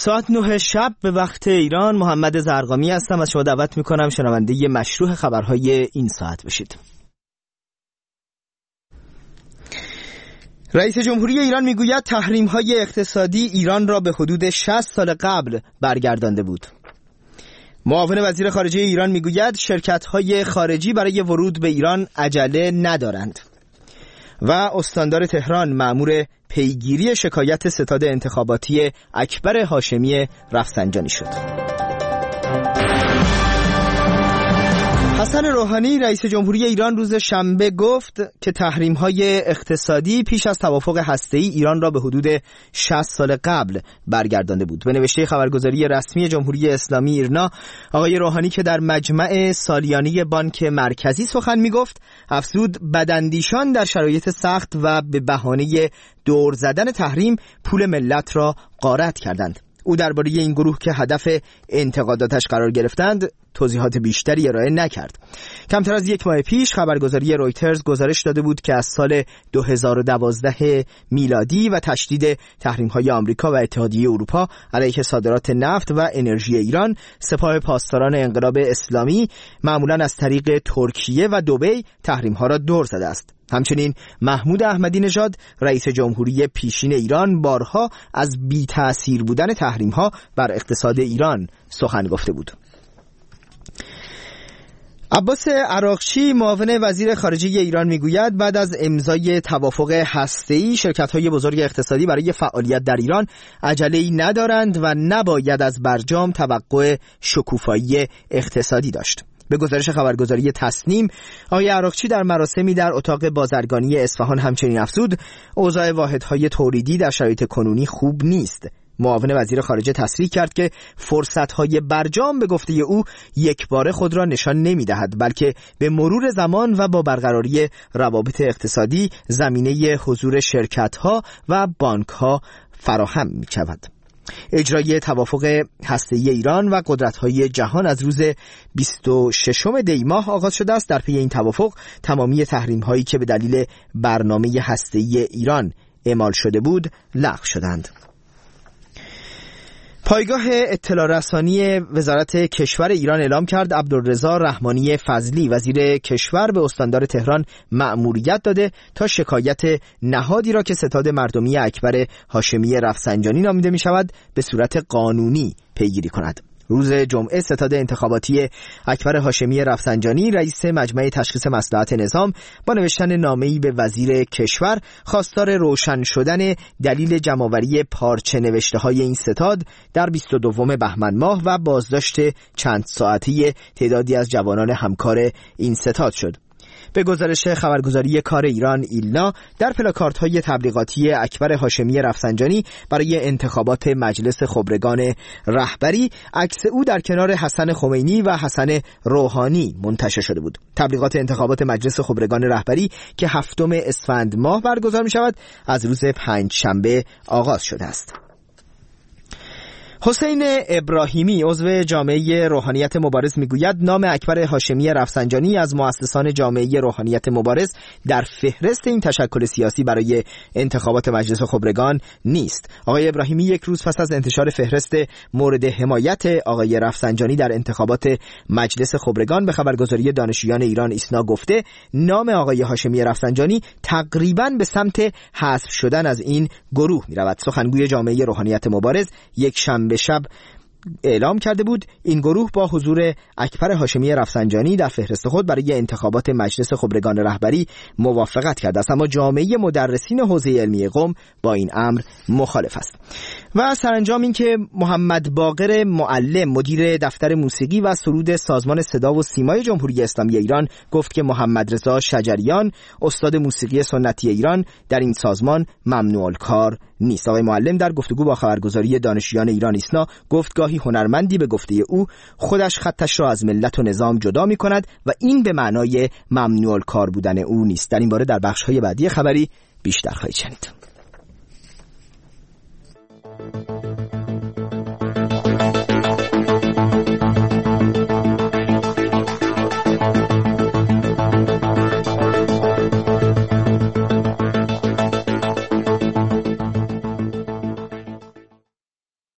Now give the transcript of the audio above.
ساعت 9 شب به وقت ایران. محمد زرقامی هستم. از شما دعوت میکنم شنونده مشروع خبرهای این ساعت بشید. رئیس جمهوری ایران میگوید تحریم‌های اقتصادی ایران را به حدود 60 سال قبل برگردانده بود. معاون وزیر خارجه ایران میگوید شرکت‌های خارجی برای ورود به ایران عجله ندارند. و استاندار تهران مأمور پیگیری شکایت ستاد انتخاباتی اکبر هاشمی رفسنجانی شد. حسن روحانی رئیس جمهوری ایران روز شنبه گفت که تحریم‌های اقتصادی پیش از توافق هسته‌ای ایران را به حدود 60 سال قبل برگردانده بود. به نوشته خبرگزاری رسمی جمهوری اسلامی ایرنا، آقای روحانی که در مجمع سالیانه بانک مرکزی سخن می‌گفت، افزود بداندیشان در شرایط سخت و به بهانه دور زدن تحریم پول ملت را غارت کردند. او درباره این گروه که هدف انتقاداتش قرار گرفتند توضیحات بیشتری ارائه نکرد. کمتر از یک ماه پیش خبرگزاری رویترز گزارش داده بود که از سال 2012 میلادی و تشدید تحریم‌های آمریکا و اتحادیه اروپا علیه صادرات نفت و انرژی ایران، سپاه پاسداران انقلاب اسلامی معمولاً از طریق ترکیه و دبی تحریم‌ها را دور زده است. همچنین محمود احمدی نژاد رئیس جمهوری پیشین ایران بارها از بی‌تأثیر بودن تحریم‌ها بر اقتصاد ایران سخن گفته بود. عباس عراقچی معاون وزیر خارجه ایران میگوید بعد از امضای توافق هسته‌ای شرکت‌های بزرگ اقتصادی برای فعالیت در ایران عجله‌ای ندارند و نباید از برجام توقع شکوفایی اقتصادی داشت. به گزارش خبرگزاری تصنیم، آقای عراقچی در مراسمی در اتاق بازرگانی اصفهان همچنین افزود اوضاع واحدهای تولیدی در شرایط کنونی خوب نیست. معاون وزیر خارجه تصریح کرد که فرصت‌های برجام به گفته او یکباره خود را نشان نمی‌دهد، بلکه به مرور زمان و با برقراری روابط اقتصادی زمینه حضور شرکت‌ها و بانک‌ها فراهم می‌شود. اجرای توافق هسته‌ای ایران و قدرت‌های جهان از روز 26 دی ماه آغاز شده است. در پی این توافق تمامی تحریم‌هایی که به دلیل برنامه هسته‌ای ایران اعمال شده بود لغو شدند. پایگاه اطلاع رسانی وزارت کشور ایران اعلام کرد عبدالرضا رحمانی فضلی وزیر کشور به استاندار تهران مأموریت داده تا شکایت نهادی را که ستاد مردمی اکبر هاشمی رفسنجانی نامیده می شود به صورت قانونی پیگیری کند. روز جمعه ستاد انتخاباتی اکبر هاشمی رفسنجانی رئیس مجمع تشخیص مصلحت نظام با نوشتن نامه‌ای به وزیر کشور خواستار روشن شدن دلیل جمع‌آوری پارچه نوشته‌های این ستاد در 22 بهمن ماه و بازداشت چند ساعتی تعدادی از جوانان همکار این ستاد شد. به گزارش خبرگزاری کار ایران ایلنا، در پلاکاردهای تبلیغاتی اکبر هاشمی رفسنجانی برای انتخابات مجلس خبرگان رهبری عکس او در کنار حسن خمینی و حسن روحانی منتشر شده بود. تبلیغات انتخابات مجلس خبرگان رهبری که 7 اسفند ماه برگزار می شود از روز پنجشنبه آغاز شده است. حسین ابراهیمی عضو جامعه روحانیت مبارز میگوید نام اکبر هاشمی رفسنجانی از مؤسسان جامعه روحانیت مبارز در فهرست این تشکل سیاسی برای انتخابات مجلس خبرگان نیست. آقای ابراهیمی یک روز پس از انتشار فهرست مورد حمایت آقای رفسنجانی در انتخابات مجلس خبرگان به خبرگزاری دانشجویان ایران ایسنا گفته نام آقای هاشمی رفسنجانی تقریباً به سمت حذف شدن از این گروه میرود. سخنگوی جامعه روحانیت مبارز یک شنبه شب اعلام کرده بود این گروه با حضور اکبر هاشمی رفسنجانی در فهرست خود برای انتخابات مجلس خبرگان رهبری موافقت کرده است، اما جامعه مدرسین حوزه علمی قم با این امر مخالف است. و سرانجام این که محمد باقر معلم مدیر دفتر موسیقی و سرود سازمان صدا و سیمای جمهوری اسلامی ایران گفت که محمد رضا شجریان استاد موسیقی سنتی ایران در این سازمان ممنوع الکار نیست. آقای معلم در گفتگو با خبرگزاری دانشجویان ایران ایسنا گفت گاهی هنرمندی به گفته او خودش خطش را از ملت و نظام جدا می کند و این به معنای ممنوع الکار بودن او نیست. در این باره در بخش‌های بعدی خبری بیشتر خواهید شنید.